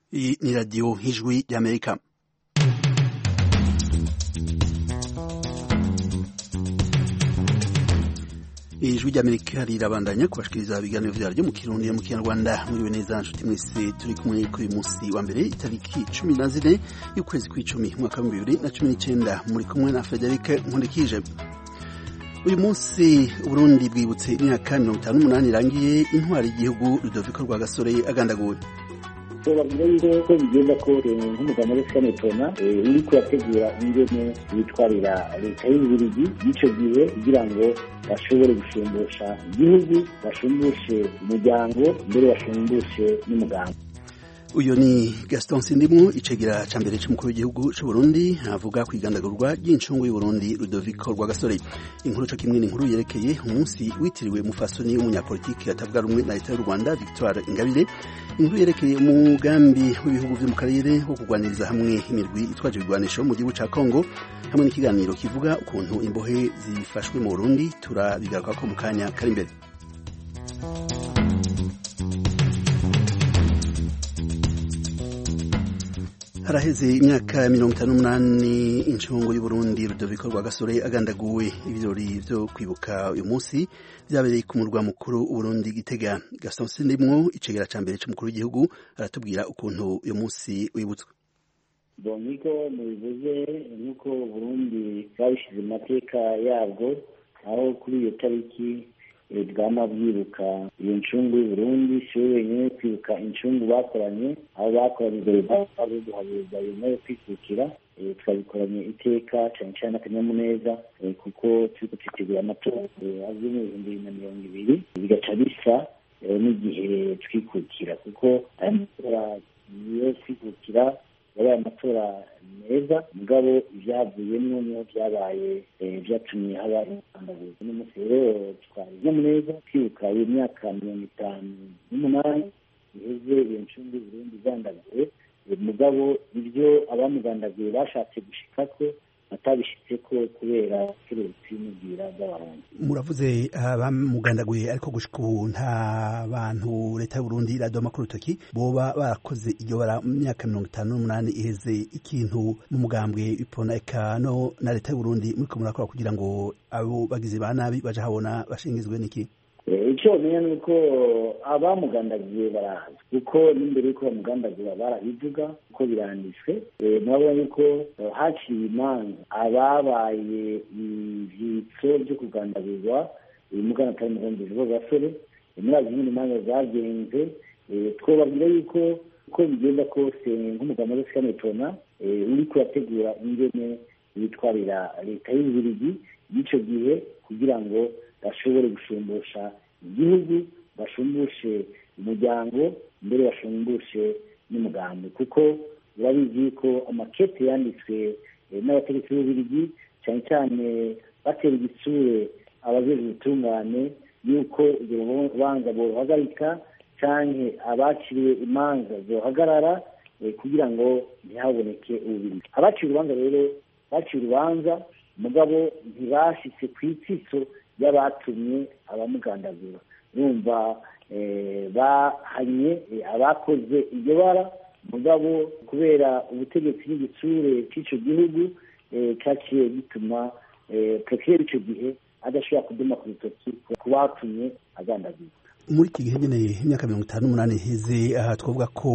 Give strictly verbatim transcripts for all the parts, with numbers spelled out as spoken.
Iyi ni radiyo y'ijwi ry'Amerika. Ijwi ry'Amerika rirabandanya kubashikiriza ibiganiro vyaryo mu Kirundi no mu Kinyarwanda. Mwiriwe neza nshuti mwese, turi kumwe kuri uyu musi wa mbere itariki cumi na zine y'ukwezi kw'icumi umwaka wa bibiri na cumi n'icenda. Muri kumwe na Frederic Nkundikije. Uyu munsi Uburundi bwibutse imyaka mirongo itanu n'umunani irangiye intwari y'igihugu Rudoviko Rwagasore agandaguwe. Babwira yuko ko bigenda ko nk'umugabo wa Senetora uri kuyategura ingene yitwarira leta y'Ububiligi y'icyo gihe kugira ngo bashobore gushumbusha igihugu, bashumbushe umuryango, mbere bashumbushe n'umugambi. Uyo ni Gaston Sindimwo, icegera ca mbere c'umukuru w'igihugu c'u Burundi, avuga kwigandagurwa ry'incungu y'u Burundi Rudoviko Rwagasore. Inkuru co kimwe n'inkuru yerekeye umunsi witiriwe umufasoni w'umunyapolitiki atavuga rumwe na leta y'u Rwanda Victoire Ingabire. Inkuru yerekeye umugambi w'ibihugu vyo mu karere wo kugwaniriza hamwe imirwi itwaje ibigwanisho mu gihugu ca Kongo, hamwe n'ikiganiro kivuga ukuntu imbohe zifashwe mu Burundi. Turabigaruka ko mu kanya kari imbere. Haraheze imyaka mirongo itanu n'umunani incungu y'Uburundi Rudoviko Rwagasore agandaguwe. Ibirori vyo kwibuka uyu munsi vyabereye ku murwa mukuru Uburundi Gitega. Gaston Sindimwo, icegera ca mbere c'umukuru w'igihugu, aratubwira ukuntu uyu munsi wibutswe. Boniko mubivuze nuko Burundi bwabishize mu mateka yabwo, aho kuri iyo tariki bwama bwibuka iyo ncungu y'Uburundi, si wenyine kwibuka incungu bakoranye, aho bakoranye imbere baduhabuza yemewe kwikukira. Twabikoranye iteka cyane cyane akanyamuneza kuko turiko twitegura amatora azwi mu bihumbi bibiri na mirongo ibiri, bigaca bisa n'igihe twikukira kuko aya matora yo kwikukira yabaye amatora meza, mugabo ivyavuyemwo niho vyabaye vyatumye haba intambuko. N'umunsi rero twari neza kwibuka iyo myaka mirongo itanu n'umunani iheze iyo ncungu y'Uburundi igandaguwe, mugabo ivyo abamugandaguye bashatse gushikako batabishitseko kubera keretse n'ubwira bw'abarundi. Muravuze abamugandaguye, ariko gushika ubu nta bantu leta y'Uburundi iradoma ku rutoki boba barakoze iryo bara mu myaka mirongo itanu n'umunani iheze. Ikintu mu mugambwe ipona eka no na leta y'Uburundi muriko murakora kugira ngo abo bagizi ba nabi baje habona bashingizwe n'iki? Icyo menya ni uko abamugandagiye barahazi, kuko n'imbere y'uko bamugandagira barabivuga uko biranditswe. Murabona yuko haciye imanza ababaye ivyitso vyo kugandagurwa mugana atari mugambi Rwagasore. Murazi nyine imanza zagenze. Twobabwira yuko uko bigenda kose nk'umugabo wa Senetora uri kuyategura ingene yitwarira leta y'Ububiligi y'icyo gihe kugira ngo bashobore gushumbusha igihugu, bashumbushe umuryango, mbere bashumbushe n'umugambi. Kuko urabizi ko amakete yanditswe n'abategetsi b'Ububiligi cyane cyane batera igitsure abajejwe ubutungane yuko urwo rubanza boruhagarika canke abaciriwe imanza zohagarara kugira ngo ntihaboneke Ububiligi. Abaciye urubanza rero baciye urubanza, mugabo ntibashitse kw'itsitso y'abatumye abamugandagura. Urumva bahanye abakoze iryo bara, mugabo kubera ubutegetsi n'igitsure c'ico gihugu caciye gituma procureur ico gihe adashobora kuduma ku rutoki ku batumye agandagura. Muri iki gihe nyene imyaka mirongo itanu n'umunani iheze, aha twavuga ko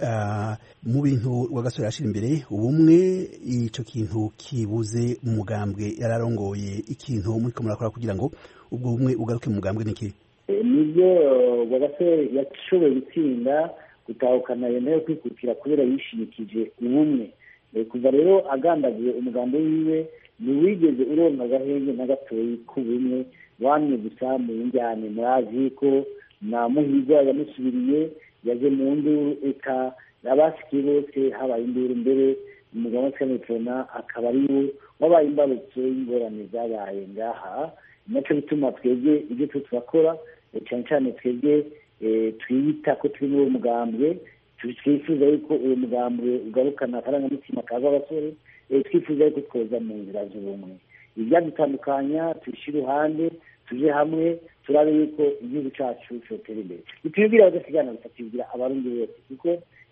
mu bintu Rwagasore yashira imbere ubumwe. Ico kintu kibuze mu mugambwe yararongoye. Ikintu muriko murakora kugira ngo ubwo bumwe ugaruke mu mugambwe niki? Nivyo Rwagasore yashoboye gutsinda gutahukana yemewe kwikukira kubera yishimikije ubumwe. Kuva rero agandagiye umugambi wiwe ntiwigeze uronka agahenge na gatoyi k'ubumwe, wamye gusa mu njyane. Murazi ko na Muhigwa yamusubiriye, yaje mu nduru, eka abasikiye bose habaye induru. Mbere umugabo wa Senetora akaba ariwe wabaye imbarutso y'ingorane zabaye ngaha. Naco bituma twebwe ibyo turakora cyane cyane twebwe twiyita ko turi muri uwo mugambwe, twifuza yuko uwo mugambwe ugarukana akarangamutima kaza abasore, twifuza yuko twoza mu nzira z'ubumwe. Ivyadutandukanya tubishire iruhande, tuje hamwe turabe yuko igihugu cacu cotera imbere. Bitubwira badasigana, bitatubwira abarundi bose, kuko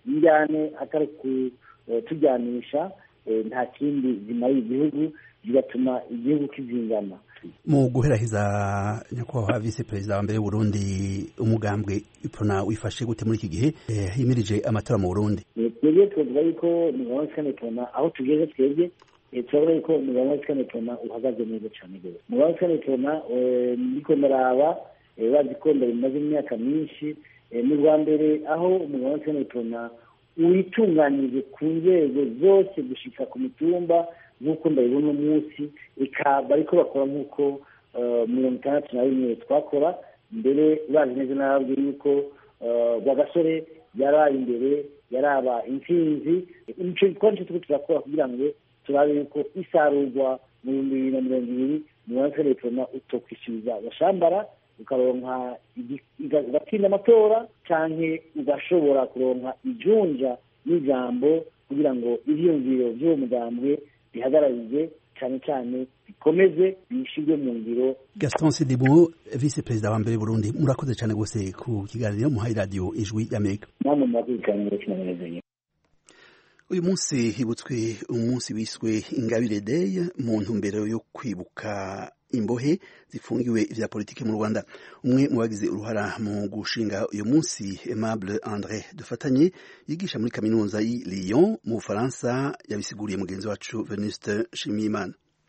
injyane atari kutujyanisha nta kindi zimariye igihugu bigatuma igihugu kizingana. Mu guherahiza nyakubahwa vice perezida wa mbere w'Uburundi umugambwe ipona wifashe gute muri iki gihe himirije amatora mu Burundi? Twebwe twavuga yuko umugambwe wa ipona aho tugeze twebwe turavuga yuko umugambwe wa ipona uhagaze neza cyane rwose. Umugambwe wa ipona ndiko ndaraba bazi ko bimaze imyaka myinshi mu rwa mbere aho umugambwe wa ipona witunganyije ku nzego zose gushika ku mitumba nk'uko ndabibona umunsi ikaba ariko bakora nk'uko mirongo itandatu na rimwe twakora mbere bazi neza n'ababwiye yuko Rwagasore yaraye imbere yaraba intsinzi icyo gikorwa cyo turakora kugira ngo turabe yuko isarurwa mu bihumbi bibiri na mirongo ibiri umugambwe wa ipona utokwishyuza agashambara ukaronka ugatsinda amatora canke ugashobora kuronka ijunja n'ijambo kugira ngo ivyiyumviro vy'uwo mugambwe bihagararije cyane cyane bikomeze bishirwe mu ngiro. Gaston Sidibou, vice perezida wa mbere Burundi, murakoze cyane gose ku kiganiro muhaye radio Ijwi y'Amerika. Namwe murakurikirana cyane. Uyu munsi hibutswe umunsi wiswe Ingabire Day mu ntumbero yo kwibuka imbohe zifungiwe ivya politike mu Rwanda. Umwe mu bagize uruhara mu gushinga uyu munsi Aimable André Dufatanye yigisha muri kaminuza y'i Lyon mu Bufaransa yabisiguriye mugenzi wacu Venuste Nshimiyimana.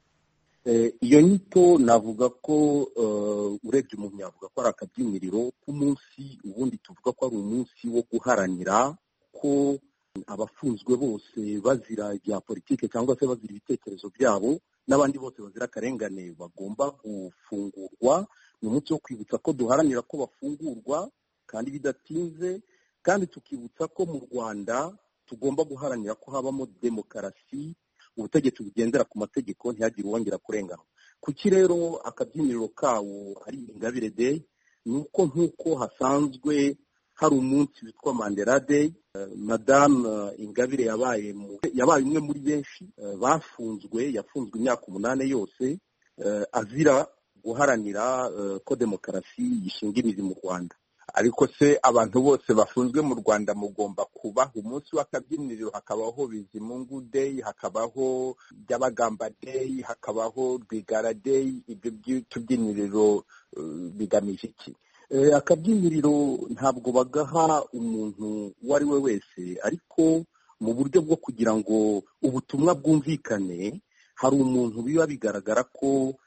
Iyo nyito navuga ko urebye umuntu yavuga ko ari akabyiniriro k'umunsi ubundi tuvuga ko ari umunsi wo guharanira ko abafunzwe bose bazira ibya politike cyangwa se bazira ibitekerezo byabo n'abandi bose bazira akarengane bagomba gufungurwa. Ni umunsi wo kwibutsa ko duharanira ko bafungurwa kandi bidatinze, kandi tukibutsa ko mu Rwanda tugomba guharanira ko habamo demokarasi, ubutegetsi bugendera ku mategeko, ntihagire uwongera kurengana. Kuki rero akabyiniriro kawo ari Ingabire Day? Ni uko nk'uko hasanzwe hari umunsi witwa Mandela Day. Madame Ingabire yabaye yabaye umwe muri benshi bafunzwe, yafunzwe imyaka umunani yose azira guharanira ko demokarasi yishinga imizi mu Rwanda. Ariko se abantu bose bafunzwe mu Rwanda mugomba kubaha umunsi w'akabyiniriro, hakabaho Bizimungu Day, hakabaho Byabagamba Day, hakabaho Rwigara Day. Ibyo by'utubyiniriro bigamije iki? Akabyiniriro ntabwo bagaha umuntu uwo ari we wese, ariko mu buryo bwo kugira ngo ubutumwa bwumvikane. Hari umuntu biba bigaragara ko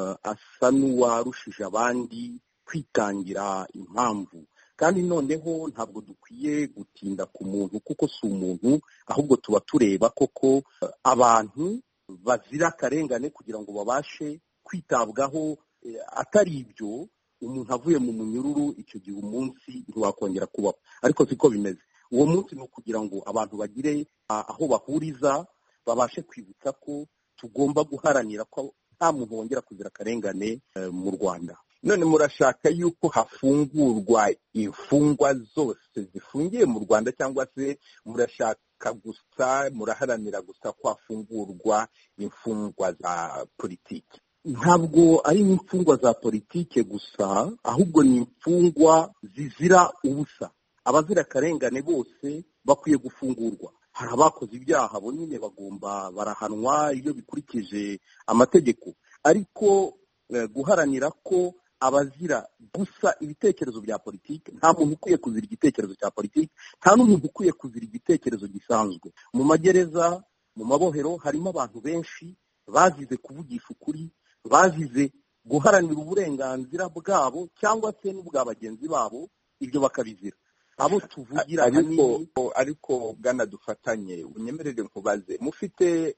asa n'uwarushije abandi kwitangira impamvu, kandi noneho ntabwo dukwiye gutinda ku muntu kuko si umuntu, ahubwo tuba tureba koko abantu bazira akarengane kugira ngo babashe kwitabwaho. Atari ibyo umuntu avuye mu munyururu, icyo gihe umunsi ntiwakongera kubaho. Ariko siko bimeze. Uwo munsi ni ukugira ngo abantu bagire aho bahuriza, babashe kwibutsa ko tugomba guharanira ko nta muntu wongera kuzira akarengane mu Rwanda. None murashaka yuko hafungurwa imfungwa zose zifungiye mu Rwanda, cyangwa se murashaka gusa muraharanira gusa ko hafungurwa imfungwa za politiki? Ntabwo ari imfungwa za politike gusa, ahubwo ni imfungwa zizira ubusa. Abazira akarengane bose bakwiye gufungurwa. Hari abakoze ibyaha bo nyine bagomba barahanwa iyo bikurikije amategeko, ariko guharanira ko abazira gusa ibitekerezo bya politike, nta muntu ukwiye kuzira igitekerezo cya politike, nta n'umuntu ukwiye kuzira igitekerezo gisanzwe. Mu magereza, mu mabohero harimo abantu benshi bazize kuvugisha ukuri, bazize guharanira uburenganzira bwabo cyangwa se n'ubwa bagenzi babo, ibyo bakabizira. Abo tuvugira ariko ariko Bwana Dufatanye, unyemerere nkubaze, mufite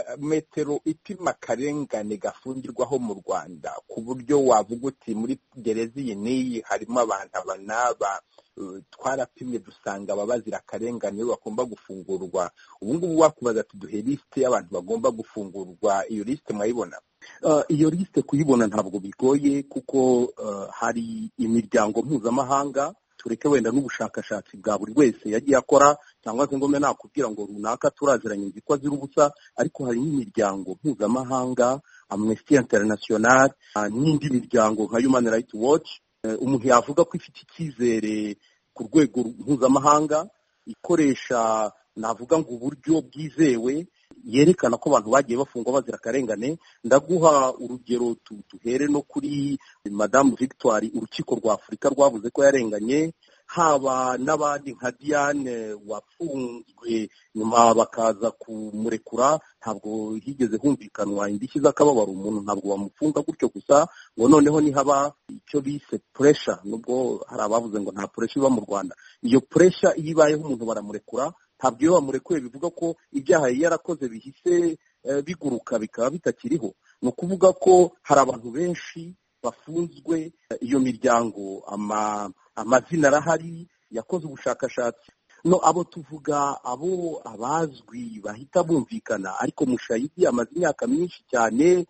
metero ipima akarengane gafungirwaho mu Rwanda ku buryo wavuga uti muri gereza iyi n'iyi harimo abantu aba n'aba twarapimye dusanga ababazira akarengane bagomba gufungurwa? Ubu ngubu wakubaza tuduhe lisite y'abantu bagomba gufungurwa, iyo lisite mwayibona? Uh, iyo lisite kuyibona ntabwo bigoye kuko uh, hari imiryango mpuzamahanga, tureke wenda n'ubushakashatsi bwa buri wese yagiye akora, cyangwa se ngome nakubwira ngo runaka turaziranye nzi ko azira ubusa, ariko hari n'imiryango mpuzamahanga, Amnesty International, uh, n'indi miryango nka Human Rights Watch. Uh, umuntu yavuga ko ifite icyizere ku rwego mpuzamahanga ikoresha navuga ngo uburyo bwizewe yerekana ko abantu bagiye bafungwa bazira akarengane. Ndaguha urugero tuhere no kuri Madame Victoire, urukiko rwa Afurika rwavuze ko yarenganye, haba n'abandi nka Diane wafunzwe nyuma bakaza kumurekura, ntabwo higeze humvikanwa indishyi z'akababaro. Umuntu ntabwo bamufunga gutyo gusa ngo noneho nihaba icyo bise pressure, nubwo hari abavuze ngo nta pressure iba mu Rwanda. Iyo pressure iyo ibayeho umuntu baramurekura, ntabwo iyo bamurekuye bivuga ko ibyaha yarakoze bihise biguruka bikaba bitakiriho. Ni ukuvuga ko hari abantu benshi bafunzwe, iyo miryango ama amazina arahari, yakoze ubushakashatsi. No abo tuvuga abo abazwi bahita bumvikana, ariko Mushayidi amaze imyaka myinshi cyane.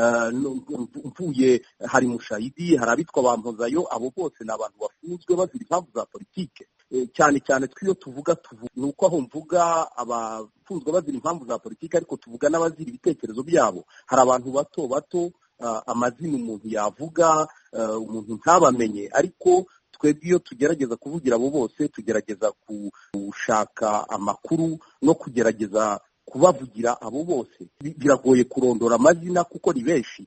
Mvuye hari Mushayidi, hari abitwa Bampozayo, abo bose ni abantu bafunzwe bazira impamvu za politike. Cyane cyane twiyo tuvuga ni uko aho mvuga abafunzwe bazira impamvu za politike, ariko tuvuga n'abazira ibitekerezo byabo. Hari abantu bato bato amazina umuntu yavuga umuntu ntabamenye, ariko twebwe iyo tugerageza kuvugira abo bose tugerageza gushaka amakuru no kugerageza kubavugira abo bose. Biragoye kurondora amazina kuko ni benshi.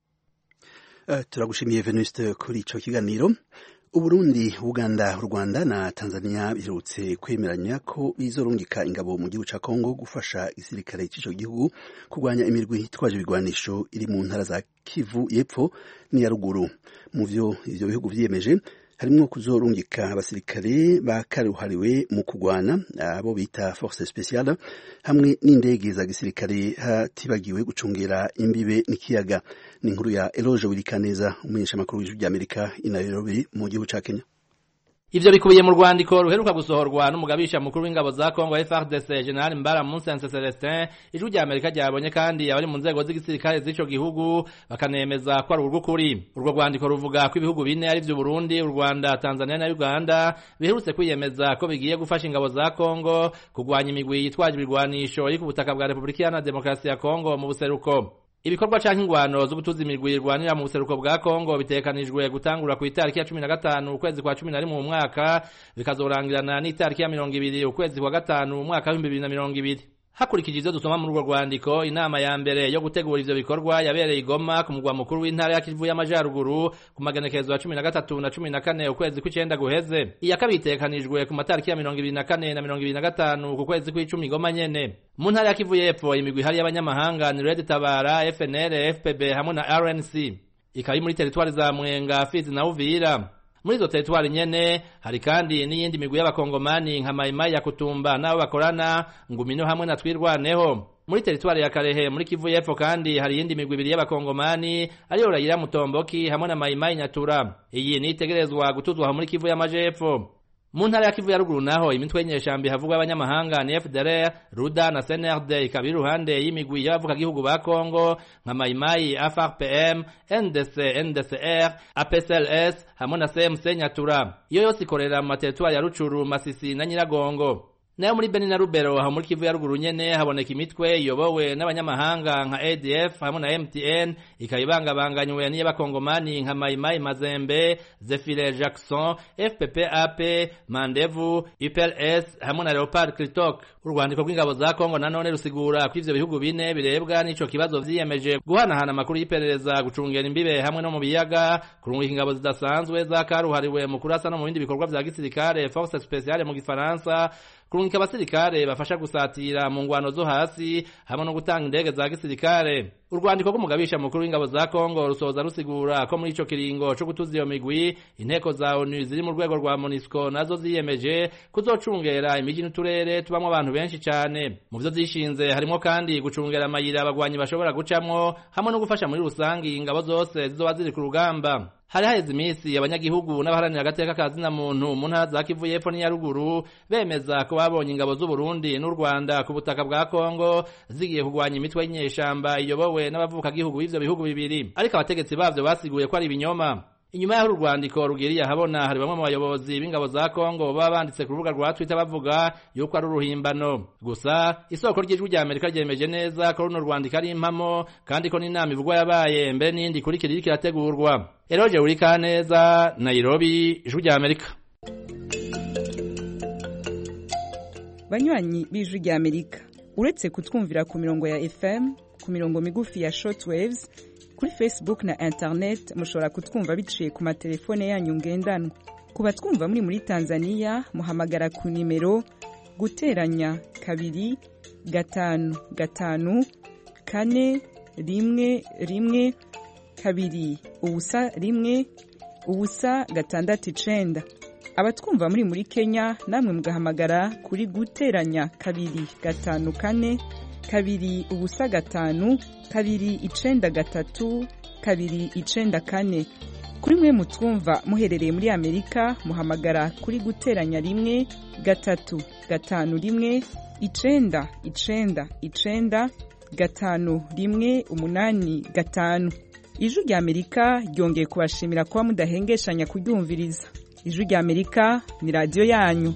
Uh, turagushimiye Venuste kuri ico kiganiro. Uburundi, Uganda, Rwanda na Tanzania biherutse kwemeranya ko bizorungika ingabo mu gihugu ca Kongo gufasha igisirikare c'ico gihugu kurwanya imirwi itwaje ibigwanisho iri mu ntara za Kivu y'epfo n'iya ruguru. Mu vyo ivyo bihugu vyiyemeje harimwo kuzorungika abasirikare bakaruhariwe mu kugwana, abo bita force spéciale, hamwe n'indege za gisirikare hatibagiwe gucungera imbibe n'ikiyaga. Ni inkuru ya Eloge Wilikaneza, umumenyeshamakuru w'ijwi ry'Amerika i Nairobi mu gihugu ca Kenya. Ivyo bikubiye mu rwandiko ruheruka gusohorwa n'umugabisha mukuru w'ingabo za Kongo F A R D C General Mbara Musense Celestin. Ijwi ry'Amerika ryabonye kandi abari mu nzego z'igisirikare z'ico gihugu bakanemeza ko ari urw'ukuri. Urwo rwandiko ruvuga ko ibihugu bine ari vyo Burundi, u Rwanda, Tanzania na Uganda biherutse kwiyemeza ko bigiye gufasha ingabo za Kongo kugwanya imigwi yitwaje ibigwanisho iri ku butaka bwa Republika Iharanira Demokarasi ya Kongo mu buseruko. Ibikorwa canke ingwano zo gutuza imirwi irwanira mu buseruko bwa Kongo bitekanijwe gutangura ku itariki ya cumi na gatanu ukwezi kwa cumi na rimwe mu mwaka, bikazorangirana n'itariki ya mirongo ibiri ukwezi kwa gatanu mu mwaka w'ibihumbi bibiri na mirongo ibiri. Hakurikije ivyo dusoma muri urwo rwandiko, inama ya mbere yo gutegura ivyo bikorwa yabereye i Goma ku mugwa mukuru w'intara ya Kivu y'Amajaruguru ku magenekezo ya cumi na gatatu na cumi na kane ukwezi kw'icenda guheze. Iya kabiri itekanijwe ku matariki ya mirongo ibiri na kane na mirongo ibiri na gatanu ku kwezi kw'icumi Goma nyene. Mu ntara ya Kivu y'epfo imigwi hari y'abanyamahanga ni Red Tabara, F N L, F P B hamwe na R N C. Ikaba muri teritwari za Mwenga, Fizi na Uvira. Muri izo teritwari nyene hari kandi n'iyindi migwi y'abakongomani nka Maimai ya Kutumba nabo bakorana Ngumino hamwe na Twirwaneho. Muri teritwari ya Karehe muri Kivu y'epfo kandi hari iyindi migwi ibiri y'abakongomani ariyo Rayira Mutomboki hamwe na Maimai Nyatura. Iyi ni itegerezwa gutuzwa muri Kivu y'Amajepfo. Mu ntara ya Kivu ya ruguru naho imitwe nyeshambi havugwa abanyamahanga ni F D L R, Ruda na C N R D ikaba iruhande y'imigwi y'abavuka gihugu ba Kongo nka Maimai, F R P M, N D C, N D C R, A P S L S hamwe na C M C Nyatura. Iyo yose ikorera mu materitwari ya Rucuru, Masisi na Nyiragongo. Nayo muri Beni na Rubero aho muri Kivu ya ruguru nyene haboneka imitwe iyobowe n'abanyamahanga nka A D F hamwe na M T N ikayibangabanganywe n'iy'abakongomani nka Maimai Mazembe, Zefire Jackson, F P P A P, Mandevu, U P L S hamwe na Leopard Kritok. Urwandiko rw'ingabo za Kongo nanone rusigura ko ivyo bihugu bine birebwa n'ico kibazo vyiyemeje guhanahana amakuru y'iperereza, gucungera imbibe hamwe no mu biyaga, kurungika ingabo zidasanzwe za karuhariwe mu kurasa no mu bindi bikorwa vya gisirikare, force spéciale mu Gifaransa, kurungika abasirikare bafasha gusatira mu ngwano zo hasi hamwe no gutanga indege za gisirikare. Urwandiko rw'umugabisha mukuru w'ingabo za Kongo rusoza rusigura ko muri ico kiringo co gutuza iyo migwi inteko za ONU ziri mu rwego rwa MONUSCO nazo ziyemeje kuzocungera imiji n'uturere tubamwe abantu benshi cyane. Mu vyo zishinze harimo kandi gucungera amayira abagwanyi bashobora gucamwo hamwe no gufasha muri rusangi ingabo zose zizoba ziri ku rugamba. Hari haheze imisi abanyagihugu n'abaharanira agateka ka zina muntu mu ntara za Kivu y'epfo n'iya ruguru bemeza ko babonye ingabo z'u Burundi n'u Rwanda ku butaka bwa Kongo zigiye kugwanya imitwe y'inyeshamba iyobowe n'abavuka gihugu b'ivyo bihugu bibiri, ariko abategetsi bavyo basiguye ko ari ibinyoma. Inyuma y'aho urwandiko rugiriye habona hari bamwe mu bayobozi b'ingabo za Kongo baba banditse ku rubuga rwa Twitter bavuga yuko ari uruhimbano. Gusa isoko ry'ijwi rya Amerika ryemeje neza ko runo rwandiko ari impamo kandi ko n'inama ivugwa yabaye mbere n'indi kurikira iriko irategurwa. Eloge Wilikaneza, Nairobi, ijwi rya Amerika. banywanyi b'ijwi rya Amerika, uretse kutwumvira ku mirongo ya F M, ku mirongo migufi ya shortwaves, kuri Facebook na internet mushobora kutwumva biciye ku matelefone yanyu ngendanwa. Ku batwumva muri muri Tanzania muhamagara ku nimero guteranya kabiri gatanu gatanu kane rimwe rimwe kabiri ubusa rimwe ubusa gatandatu icenda. Abatwumva muri muri Kenya namwe mugahamagara kuri guteranya kabiri gatanu kane kabiri ubusa gatanu kabiri icenda gatatu kabiri icenda kane. Kuri mwe mutwumva muherereye muri Amerika muhamagara kuri guteranya rimwe gatatu gatanu rimwe icenda icenda icenda gatanu rimwe umunani gatanu. Ijwi rya Amerika ryongeye kubashimira kuba mudahengeshanya kuryumviriza. Ijwi rya Amerika ni radio yanyu.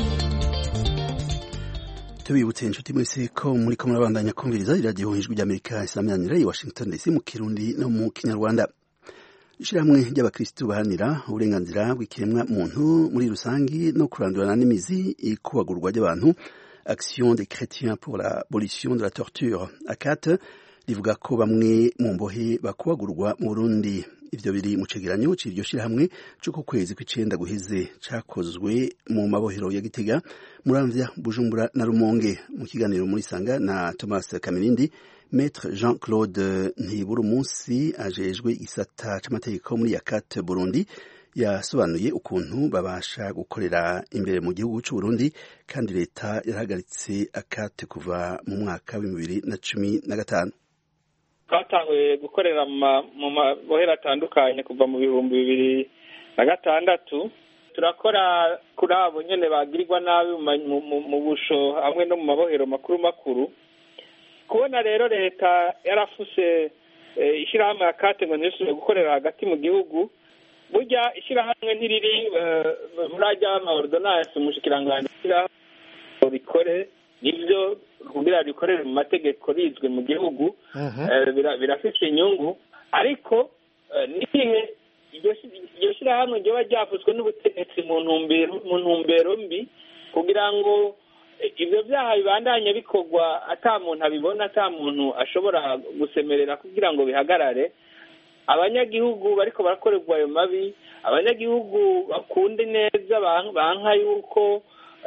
Tubibutse inshuti mwese ko muri ko murabandanya kumviriza radio Ijwi rya Amerika isamanira i Washington D C mu Kirundi no mu Kinyarwanda. Ishiramwe ry'abakristo bahanira uburenganzira bw'ikiremwa muntu muri rusangi no kurandurana n'imizi ikubagurwa ry'abantu Action des chrétiens pour l'abolition de la torture A C A T rivuga ko bamwe mu mbohe bakubagurwa mu Burundi. Ivyo biri mu cegeranyo c'iryo shirahamwe cyo ku kwezi kw'icenda guheze cakozwe mu mabohero ya Gitega, Muramvya, Bujumbura na Rumonge. Mu kiganiro muri Sanga na Thomas Kamirindi, Maître Jean-Claude Ntiburumunsi ajejwe igisata c'amategeko muri A C A T Burundi yasobanuye ukuntu babasha gukorera imbere mu gihugu c'u Burundi kandi leta yarahagaritse A C A T kuva mu mwaka wa bibiri na cumi na gatanu. Twatanguye gukorera mu mabohero atandukanye kuva mu bihumbi bibiri na gatandatu. Turakora kuri abo nyene bagirirwa nabi mu busho hamwe no mu mabohero makuru makuru. Kubona rero leta yarafuse ishirahamwe A C A T ngo ntishobore gukorera hagati mu gihugu, burya ishirahamwe ntiriri murajya ama ordonnance umushikiranganje bikore nivyo kugira bikorere mu mategeko rizwe mu gihugu birafite inyungu, ariko nihe iryo shirahamwe ryo bajyafuzwe n'ubutegetsi mu ntumbero mu ntumbero mbi kugira ngo ivyo vyaha bibandanye bikorwa ata muntu abibona, ata muntu ashobora gusemerera kugira ngo bihagarare. Abanyagihugu bariko barakorerwa ayo mabi, abanyagihugu bakunde neza banka yuko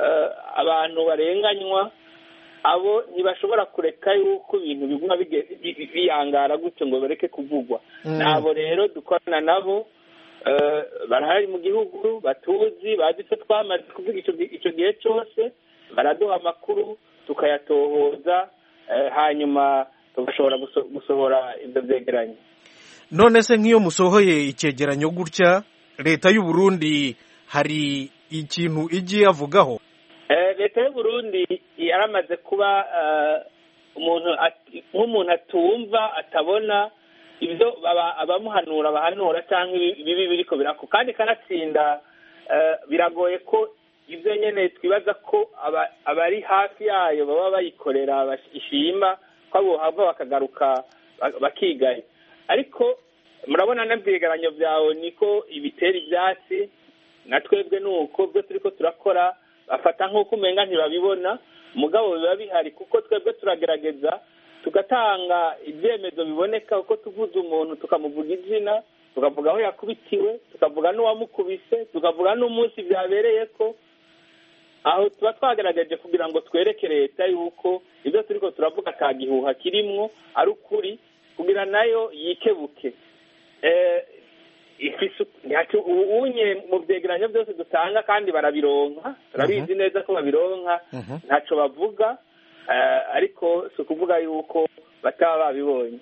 abantu barenganywa, abo ntibashobora kureka yuko ibintu biguma biyangara gutyo ngo bareke kuvugwa. Nabo rero dukorana nabo barahari mu gihugu, batuzi bazi ko twamaze kuvuga ico gihe cyose, baraduha amakuru tukayatohoza, hanyuma tugashobora gusohora ibyo byegeranye. None se nk'iyo musohoye icyegeranyo gutya, leta y'u Burundi hari ikintu igiye avugaho? Leta y'u Burundi yaramaze kuba umuntu nk'umuntu atumva atabona ibyo abamuhanura bahanura cyangwa ibibi biriko birako, kandi kanatsinda biragoye ko ibyo nyene twibaza ko abari hafi yayo baba bayikorera bashima ko abo hava bakagaruka bakigaye. Ariko murabona nabyegeranyo byawe niko ibitera ibyatsi, natwebwe nuko byo turiko turakora bafata nk'uko umenga ntibabibona, mugabo biba bihari kuko twebwe turagerageza tugatanga ibyemezo biboneka, uko tuvuze umuntu tukamuvuga izina, tukavuga aho yakubitiwe, tukavuga n'uwamukubise, tukavuga n'umunsi byabereye ko. Aho tuba twagerageje kugira ngo twereke leta yuko ibyo turiko turavuga ka gihuha kirimwo ari ukuri, kugira nayo yikebuke. Eh ifisu unye mu byegeranyo byose dutanga kandi barabironka, turabizi neza ko babironka, ntaco bavuga, ariko si kuvuga yuko bataba babibonye.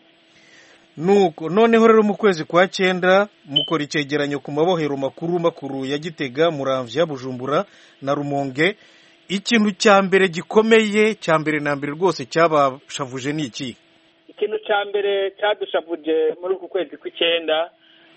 Nuko noneho rero mu kwezi kwa cyenda mukora icyegeranyo ku mabohero makuru makuru ya Gitega, Muramvya, Bujumbura na Rumonge. Ikintu cya mbere gikomeye, cya mbere na mbere rwose cyabashavuje ni iki? Ikintu cya mbere cyadushavuje muri uku kwezi kw'icyenda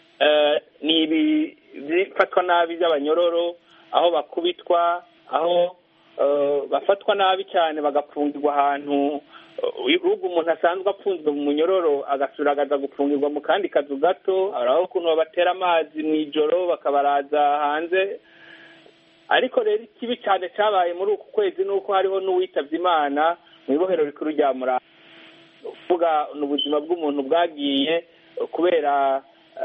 ni bifatwa nabi by'abanyororo, aho bakubitwa, aho bafatwa nabi cyane bagapfungirwa ahantu urugo umuntu asanzwe apfunzwe mu munyororo agasura agaza gupfungirwa mu kandi kazu gato, araho ukuntu babatera amazi mu ijoro bakabaraza hanze ariko rero ikibi cyane cyabaye muri uku kwezi nuko hariho n'uwitavye Imana mu ibohero rikuru rya Muramvya uvuga n'ubuzima bw'umuntu bwagiye kubera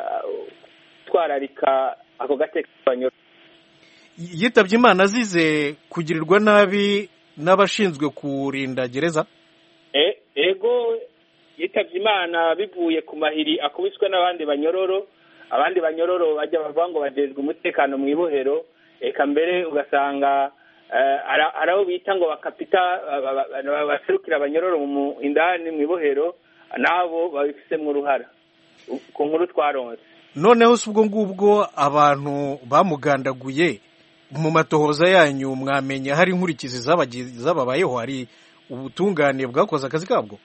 twararika ako gateka k'abanyororo. Yitavye Imana azize kugirirwa nabi n'abashinzwe kurinda gereza? E, ego yitavye Imana bivuye ku mahiri akubiswe n'abandi banyororo, abandi banyororo bajya bavuga ngo bajejwe umutekano mu ibohero, eka mbere ugasanga uh, araho bita ngo bakapita baserukira abanyororo mu indani mu ibohero nabo babifisemo uruhara ku nkuru twaronse. Noneho subwo ngubwo abantu bamugandaguye mu matohoza yanyu mwamenya hari inkurikizi zababayeho, hari ubutungane bwakoze akazi kabwo?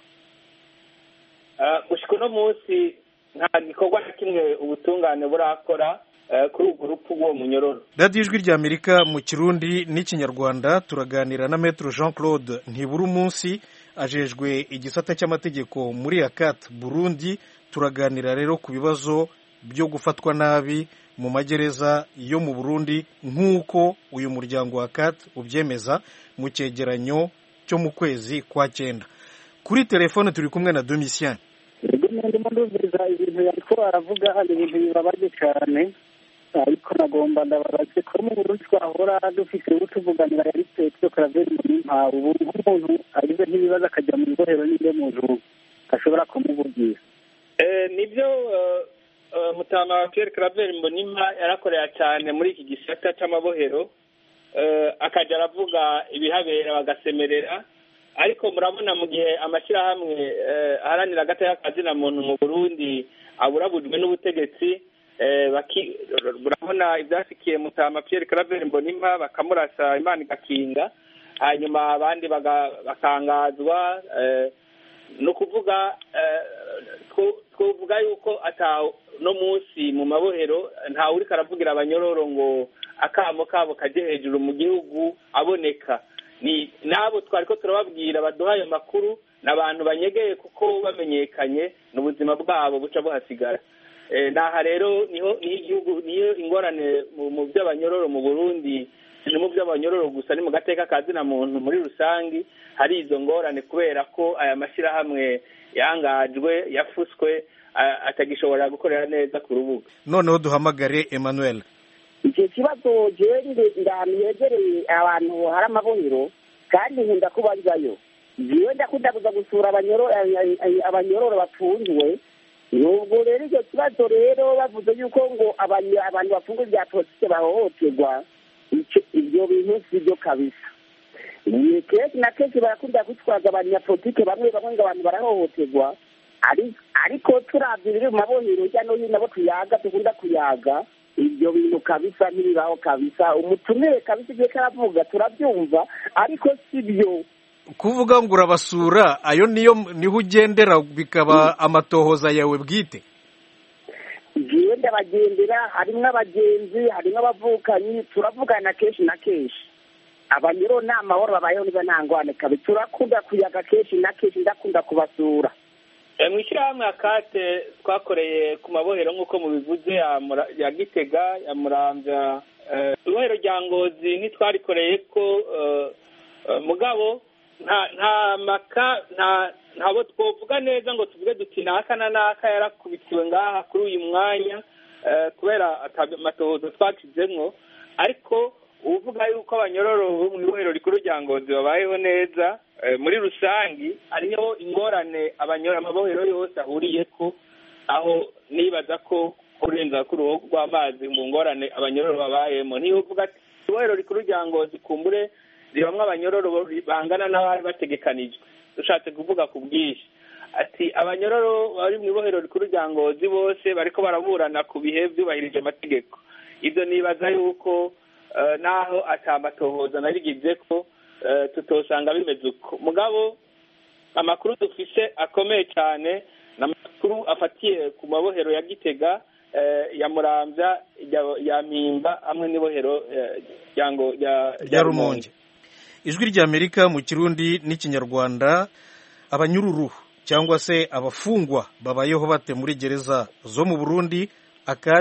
Gushika uno munsi nta gikorwa na kimwe ubutungane burakora kuri urwo rupfu rw'uwo munyororo. radiyo ijwi rya Amerika mu Kirundi n'Ikinyarwanda turaganira na Maître Jean Claude Ntibura Umunsi ajejwe igisata cy'amategeko muri ACAT Burundi. Turaganira rero ku bibazo byo gufatwa nabi mu magereza yo mu Burundi nk'uko uyu muryango wa ACAT ubyemeza mu cyegeranyo cyo mu kwezi kwa cyenda. Kuri telefone turi kumwe na Domitien. ndimo ndumviriza ibintu yariko aravuga hari ibintu bibabaje cyane, ariko nagomba ndababaze ko mu Burundi twahora dufise utuvuganira yari Petero Claver Mbonimpa, ubu nk'umuntu agize nk'ibibazo akajya mu ibohero n'inde muntu ashobora kumuvugira. Eh, nibyo uh, uh, mutama Pierre Claver Mbonimpa yarakorera cyane muri iki gisata c'amabohero, uh, akaja aravuga ibihabera bagasemerera, ariko murabona mu gihe amashyirahamwe uh, aharanira agateka kazina muntu mu Burundi aburabujwe n'ubutegetsi, murabona ibyasikiye mutama Pierre Claver Mbonimpa bakamurasa Imana igakinga, hanyuma abandi bakangazwa. No kuvuga twovuga yuko ata no munsi mu mabohero nta uri karavugira abanyororo ngo akamo kabo kaje hejuru mu gihugu aboneka. Ni nabo twariko turababwira baduhaye makuru n'abantu banyegeye kuko bamenyekanye n'ubuzima bwabo buca buhasigara. Naha rero niho igihugu niyo ingorane mu by'abanyororo mu Burundi, ni mu by'abanyororo gusa, ni mu gateka kazina muntu muri rusangi hari izo ngorane kubera ko aya mashyirahamwe yangajwe yafuswe atagishobora gukorera neza ku rubuga. Noneho duhamagare Emmanuel. Icyo kibazo jewe ndamye yegereye abantu hari amabohero kandi nkunda kubazayo, jewe ndakunda kuza gusura abanyororo abanyororo bafunzwe. Nubwo rero icyo kibazo rero bavuze yuko ngo abantu bafunga bya politike bahohoterwa, ibyo bintu si byo kabisa. Ni kenshi na kenshi barakunda kwitwaza abanyapolitike bamwe bamwe ngo abantu barahohoterwa, ariko turavye biri mu mabohero hirya no hino abo tuyaga dukunda kuyaga, ibyo bintu kabisa ntibibaho kabisa. Umutumire kabisa igihe karavuga turabyumva, ariko si byo. Kuvuga ngo urabasura ayo niyo niho ugendera bikaba amatohoza yawe bwite? Jewe ndabagendera, harimo abagenzi harimo abavukanyi, turavugana kenshi na kenshi. Abanyoro nta mahoro babayeho niba ntangwane kabi, turakunda kuyaga kenshi na kenshi, ndakunda kubasura. Mwishyirahamwe akate twakoreye ku mabohero nk'uko mubivuze ya Gitega, ya Muramvya, ibohero rya Ngozi ntitwarikoreye ko mugabo nta nta maka nta ntabo twovuga neza ngo tuvuge duti naka na naka yarakubitiwe ngaha kuri uyu mwanya kubera amatohoza twakizemwo, ariko uvuga yuko abanyororo mu ibohero rikuru rya Ngozi babayeho neza muri rusangi. Hariho ingorane abanyora amabohero yose ahuriyeko, aho nibaza ko kurenza kuri uwo rw'amazi mu ngorane abanyororo babayemo. Niyo uvuga ati ibohero rikuru rya Ngozi kumbure ribamwe abanyororo bangana n'abari bategekanijwe, dushatse kuvuga ku bwinshi ati abanyororo bari mu ibohero rikuru rya Ngozi bose bariko baraburana ku bihe byubahirije amategeko. Ibyo nibaza yuko naho atamatohoza narigize ko tutosanga bimeze uko. Mugabo amakuru dufise akomeye cyane n'amakuru afatiye ku mabohero ya Gitega, ya Muramvya, ya Mpimba hamwe n'ibohero ryango ya Rumonge. Ijwi rya Amerika mu Kirundi n'Ikinyarwanda. Abanyururu cyangwa se abafungwa babayeho bate muri gereza zo mu Burundi? ACAT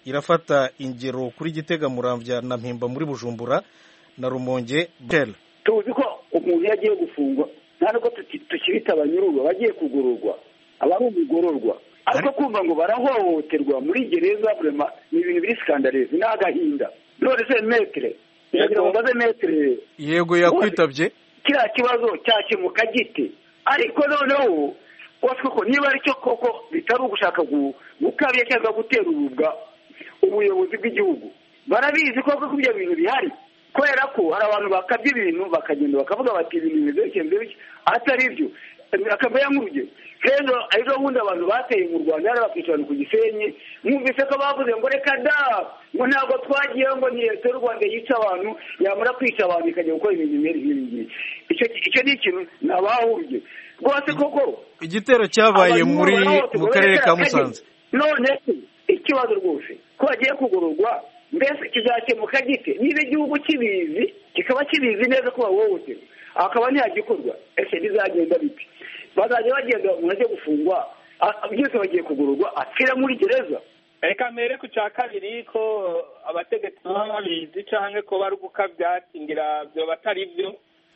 irafata ingero kuri Gitega, Muramvya na Mpimba muri Bujumbura na Rumonge. tuzi ko umuntu yagiye gufungwa nta nubwo tukibita abanyururwa bagiye kugororwa aba ari umugororwa, ariko kumva ngo barahohoterwa muri gereza vrema ni ibintu biri skandaleze n'agahinda. none se metre yagira ngo baze metre yego yakwitabye kiriya kibazo cyakemuka gite, ariko noneho waswe ko niba ari cyo koko bitari ugushaka gukabya cyangwa gutera urubwa ubuyobozi bw'igihugu, barabizi koko ko ibyo bintu bihari, kubera ko hari abantu bakabye ibintu bakagenda bakavuga bati ibintu bizekenze bike atari byo. Akabaya nk'urugero rero arizo bundi abantu bateye mu Rwanda yari bakicana ku Gisenyi, mwumvise ko bavuze ngo reka da ngo ntabwo twagiye ngo ni leta y'u Rwanda yica abantu, yamara kwica abantu ikajya gukora ibintu bimeze nk'ibi. icyo icyo ni ikintu nabahurye rwose koko. Igitero cyabaye muri mu karere ka Musanze. None ikibazo rwose ko bagiye kugororwa, mbese kizakemuka gite niba igihugu kibizi kikaba kibizi neza ko bahohoterwa akaba ntiyagikorwa? Ese bizagenda bite? Bazajya bagenda umuntu ajya gufungwa byose bagiye kugororwa akira muri gereza? Reka mbere ku cya kabiri ko abategetsi baba babizi cyangwa ko bari gukabya ngira byo batari byo.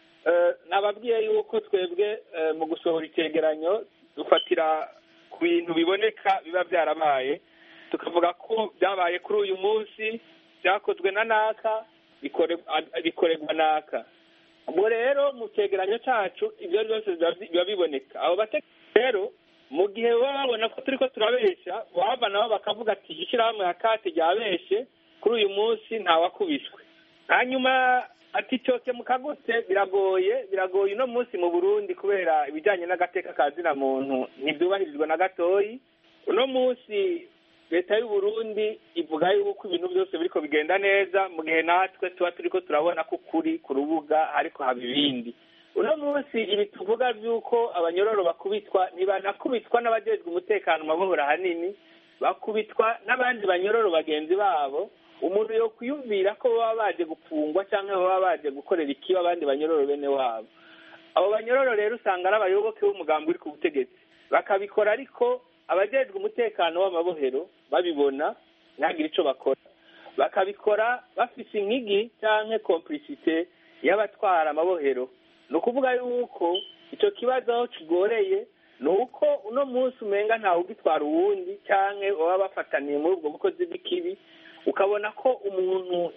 Nababwiye yuko twebwe mu gusohora icyegeranyo dufatira ku bintu biboneka biba byarabaye, tukavuga ko byabaye kuri uyu munsi, byakozwe na naka, bikorerwa naka. Ubwo rero mu cyegeranyo cyacu ibyo byose biba biboneka. Abo bategetsi rero mu gihe baba babona ko turi ko turabeshya, baba nabo bakavuga ati ishyirahamwe hakati ryabeshye kuri uyu munsi ntawakubiswe. Hanyuma ati cyose mukagutse biragoye biragoye uno munsi mu Burundi kubera ibijyanye n'agateka ka zina muntu ntibyubahirizwa na gatoyi. Uno munsi leta y'u Burundi ivuga yuko ibintu byose biriko bigenda neza, mu gihe natwe tuba turiko turabona ko kuri ku rubuga ariko haba ibindi. Uno munsi ibi tuvuga by'uko abanyororo bakubitwa, ntibanakubitwa n'abajejwe umutekano mabuhora hanini, bakubitwa n'abandi banyororo bagenzi babo. Umuntu yo kuyumvira ko baba baje gupfungwa cyangwa baba baje gukorera ikiba abandi banyororo bene wabo. Abo banyororo rero usanga ari abayoboke b'umugambi uri ku butegetsi, bakabikora ariko abajejwe umutekano w'amabohero babibona ntagire ico bakora, bakabikora bafise inkigi cyangwa complicité y'abatwara amabohero. Ni ukuvuga yuko icyo kibazo aho kigoreye ni uko uno munsi umenga ntawe ugitwara uwundi cyangwa baba bafataniye muri ubwo bukozi bw'ikibi, ukabona ko umuntu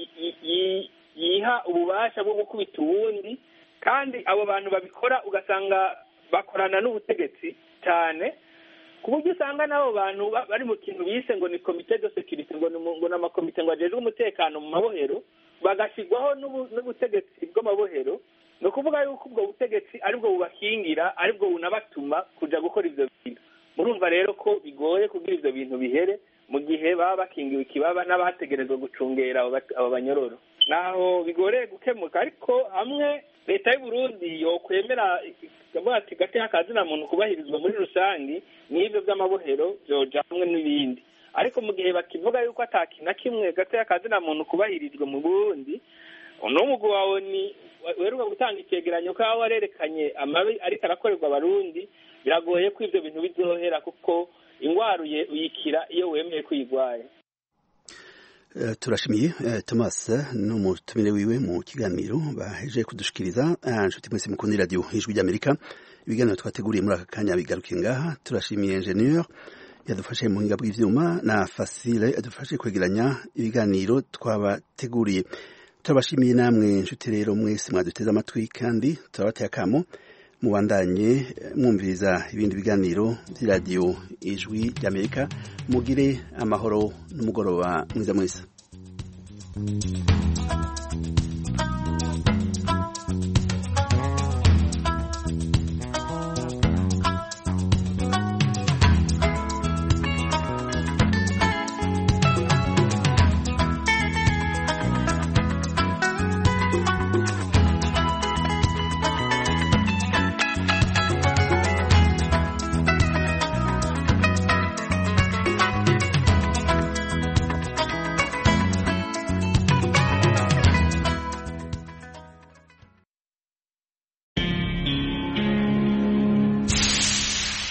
yiha ububasha bwo gukubita uwundi, kandi abo bantu babikora ugasanga bakorana n'ubutegetsi cyane, ku buryo usanga n'abo bantu bari mu kintu bise ngo ni komite de sécurité, ngo ni amakomite ngo ajejwe umutekano mu mabohero, bagashyirwaho n'ubutegetsi bw'amabohero. Ni ukuvuga yuko ubwo butegetsi aribwo bubakingira, aribwo bunabatuma kuja gukora ivyo bintu. Murumva rero ko bigoye kugira ivyo bintu bihere mu gihe baba bakingiwe ikibaba n'abategerezwa gucungera abo banyororo. Naho bigoreye gukemuka, ariko hamwe leta y'u Burundi yokwemera ikavuga ati gateka ka zina muntu kubahirizwa muri rusangi, n'ibyo by'amabohero byoja hamwe n'ibindi. Ariko mu gihe bakivuga yuko ataki na kimwe gateka ka zina muntu kubahirizwa mu Burundi, uno mugwi wawe ni weruka gutanga icyegeranyo ko aho warerekanye amabi ariko arakorerwa abarundi, biragoye ko ivyo bintu bizohera, kuko ingwaruye uyikira iyo wemeye kuyigwaye. Uh, turashimiye uh, Thomas n'umutumire wiwe mu kiganiro baheje kudushikiriza. Nshuti mwese mukunda radio Ijwi ry'Amerika, ibiganiro twateguriye muri aka kanya bigarukiye ngaha. Turashimiye ingenieur yadufashe mu buhinga bw'ivyuma na Facile yadufashe kwegeranya ibiganiro twabateguriye. Turabashimiye namwe nshuti rero mwese mwaduteze amatwi, kandi turabateye akamo mubandanye mwumviriza ibindi biganiro by'iradiyo Ijwi ry'Amerika. Mugire amahoro n'umugoroba mwiza mwese.